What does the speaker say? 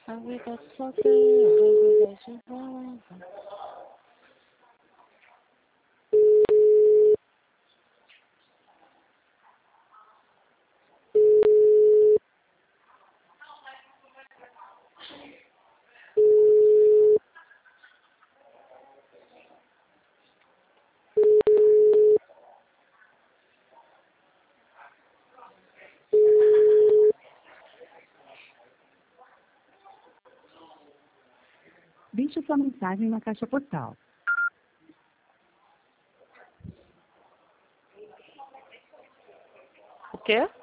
A vida solteira, a vida de volta. Deixe sua mensagem na caixa postal. O quê?